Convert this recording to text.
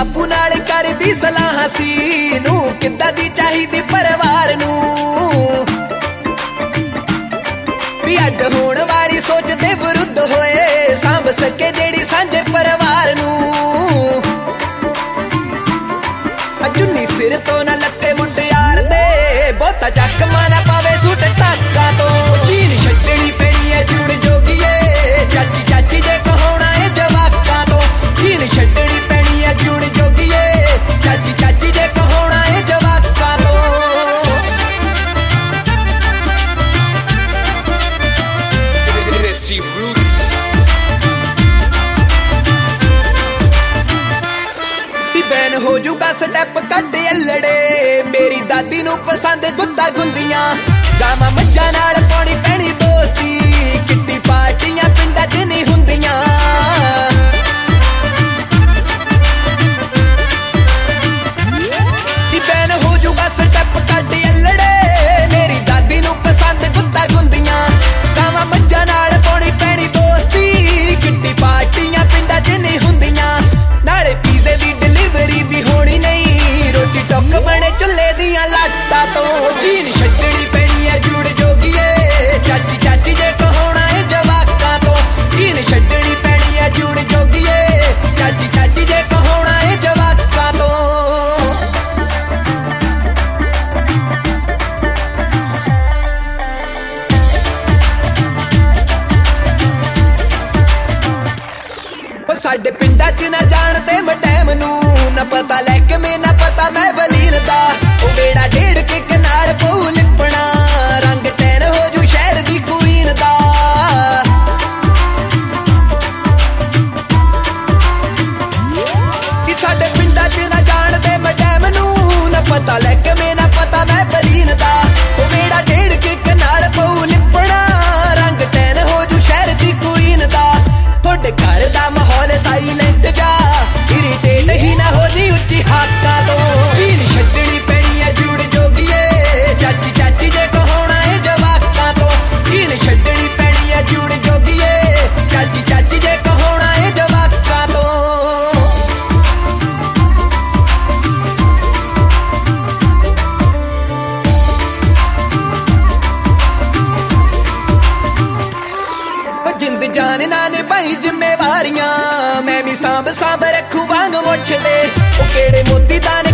ਬਾਪੂ ਨਾਲ ਕਰਦੀ ਸਲਾਹ ਸੀ ਨੂੰ ਕਿੱਦਾਂ ਦੀ ਚਾਹੀਦੀ ਪਰਿਵਾਰ ਨੂੰ ਵੀ ਅੱਡ ਹੋਣ ਵਾਲੀ ਸੋਚ ਦੇ ਵਿਰੁੱਧ ਹੋਏ ਸਾਂਭ ਸਕੇ ਜਿਹੜੀ ਸਾਂਝੇ ਪਰਿਵਾਰ ਨੂੰ ਚੁੰਨੀ ਸਿਰ ਤੋਂ ਨਾ ਲੱਤੇ ਮੁੰਡਿਆਰ ਦੇ ਬਹੁਤਾ ਚੱਕਮਾ ਨਾ ਪਾਵੇ ਸੂਟ ਟਾਕਾਂ ਤੋਂ ਚੀਨ ਛੱਡਣੀ ਪੈਣੀ ਐ ਜੁੜ ਜੋਗੀਏ ਚਾਚੀ ਚਾਚੀ ਜੇ ਕਹਾਉਣਾ ਏ ਜਵਾਕਾਂ ਤੋਂ ਚੀਨ ਛੱਡਣੀ ਪੈਣੀ ਐ ਜੁੜ ਜੋਗੀਏ ਚਾਚੀ ਚਾਚੀ ਜੇ ਕਹਾਉਣਾ ਏ ਜਵਾਕਾਂ ਤੋਂ ਬੈਨ ਹੋ ਜੂਗਾ ਸਟੈਪ ਕੱਢ ਅਲੜੇ ਮੇਰੀ ਦਾਦੀ ਨੂੰ ਪਸੰਦ ਗੁੱਤਾ ਗੁੰਦੀਆਂ ਗਾਵਾਂ ਮੱਝਾਂ ਨਾਲ ਪਾਉਣੀ ਪੈਣੀ ਦੋਸਤੀ ਕਿੱਟੀ ਪਾਰਟੀਆਂ ਪਿੰਡਾਂ 'ਚ ਨਹੀਂ ਹੁੰਦੀਆਂ ਬੈਨ ਹੋ ਜੂਗਾ ਸਟੈਪ ਕੱਢ ਅਲੜੇ ਮੇਰੀ ਦਾਦੀ ਨੂੰ ਪਸੰਦ ਗੁੱਤਾ ਗੁੰਦੀਆਂ ਗਾਵਾਂ ਮੱਝਾਂ ਨਾਲ ਪਾਉਣੀ ਪੈਣੀ ਦੋਸਤੀ ਕਿੱਟੀ ਪਾਰਟੀਆਂ ਪਿੰਡਾਂ 'ਚ ਨਹੀਂ ਹੁੰਦੀਆਂ ਨਾਲੇ ਪੀਜ਼ੇ ਦੀ ਡਿਲੀਵਰੀ ਵੀ ਹੋਣੀ ਨਹੀਂ ਰੋਟੀ ਟੁੱਕ ਬਣੇ ਚੁੱਲ੍ਹੇ ਦੀਆਂ ਲਾਟਾਂ ਤੋਂ ਚੀਨ ਛੱਡਣੀ ਪੈਣੀ ਐ ਜੁੜ ਜੋਗੀਏ ਚਾਚੀ ਚਾਚੀ ਜੇ ਕਹਾਉਣਾ ਏ ਜਵਾਕਾਂ ਤੋਂ ਚੀਨ ਛੱਡਣੀ ਪੈਣੀ ਐ ਜੁੜ ਜੋਗੀਏ ਚਾਚੀ ਚਾਚੀ ਜੇ ਕਹਾਉਣਾ ਏ ਜਵਾਕਾਂ ਤੋਂ ਸਾਡੇ ਪਿੰਡਾਂ 'ਚ ਨਾ ਜਾਣਦੇ ਮਟੈਮ ਨੂੰ ਨਾ ਪਤਾ ਲੈ ਕੇ ਮੈਂ ਨਾ ਪਤਾ ਮੈਂ ਬਲੀਨ ਦਾ ਉਹ ਮੇਰਾ ਢੇੜ ਕਿੱਕ ਨਾਲ ਪਊ ਲਿਪਣਾ ਰੰਗ ਟੈਨ ਹੋ ਜੂ ਸ਼ਹਿਰ ਦੀ ਕੁਈਨ ਦਾ ਕਿ ਸਾਡੇ ਪਿੰਡਾਂ 'ਚ ਨਾ ਜਾਣਦੇ ਮਟੈਮ ਨੂੰ ਨਾ ਪਤਾ ਲੈ ਕੇ ਮੈਂ ਨਾ ਪਤਾ ਮੈਂ ਬਲੀਨ ਦਾ ਉਹ ਮੇਰਾ ਢੇੜ ਕਿੱਕ ਨਾਲ ਪਊ ਲਿਪਣਾ ਰੰਗ ਟੈਨ ਹੋ ਜੂ ਸ਼ਹਿਰ ਦੀ ਕੁਈਨ ਦਾ ਤੁਹਾਡੇ ਘਰ ਦਾ ਮਾਹੌਲ ਸਾਈਲੈਂਟ ਜਾ ਇਰੀਟੇਟ ਹੀ ਨਾ ਹੋ ਜੀ ਉੱਚੀ ਹਾਕਾਂ ਤੋਂ ਚੀਨ ਛੱਡਣੀ ਪੈਣੀ ਐ ਜੁੜ ਜੋਗੀਏ ਚਾਚੀ ਚਾਚੀ ਜੇ ਕਹਾਉਣਾ ਏ ਜਵਾਕਾਂ ਤੋਂ ਚੀਨ ਛੱਡਣੀ ਪੈਣੀ ਐ ਜੁੜ ਜੋਗੀਏ ਚਾਚੀ ਚਾਚੀ ਜੇ ਕਹਾਉਣਾ ਏ ਜਵਾਕਾਂ ਤੋਂ ਜਿੰਦ ਜਾਨ ਨਾ ਨਿਭਾਈ ਜ਼ਿੰਮੇਵਾਰੀਆਂ ਮੈਂ ਵੀ ਸਾਂਭ ਰੱਖੂ ਵਾਂਗ ਮੁੱਛ ਦੇ ਉਹ ਕਿਹੜੇ ਮੋਤੀ ਦਾਨ